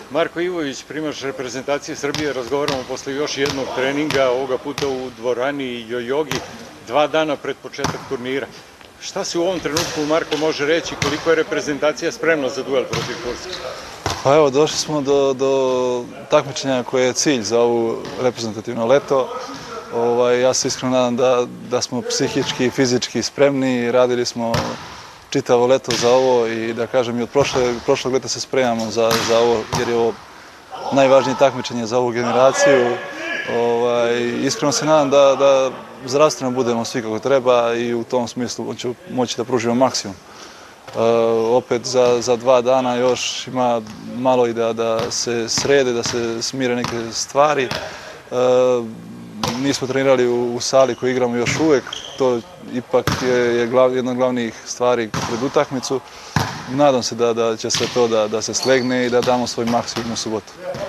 Marko Ivović, primaš reprezentacije Srbije, razgovaramo posle još jednog treninga, ovoga puta u dvorani Jojogi, 2 dana pred početak turnira. Šta se u ovom trenutku, Marko, može reći, koliko je reprezentacija spremna za duel protiv Turske? Pa evo, došli smo do takmičenja koje je cilj za ovu reprezentativno leto. Ja se iskreno nadam da smo psihički i fizički spremni, radili smo čitavo leto za ovo i da kažem i od prošlog leta se spremamo za ovo jer je ovo najvažnije takmičenje za ovu generaciju. Iskreno se nadam da zdravstveno budemo svi kako treba i u tom smislu ću moći da pružimo maksimum. Opet za 2 dana još ima malo i da se srede, da se smire neke stvari. Nismo trenirali u sali koju igramo još uvek, to ipak je jedna od glavnih stvari pred utakmicu. Nadam se da će sve to da se slegne i da damo svoj maksimum u subotu.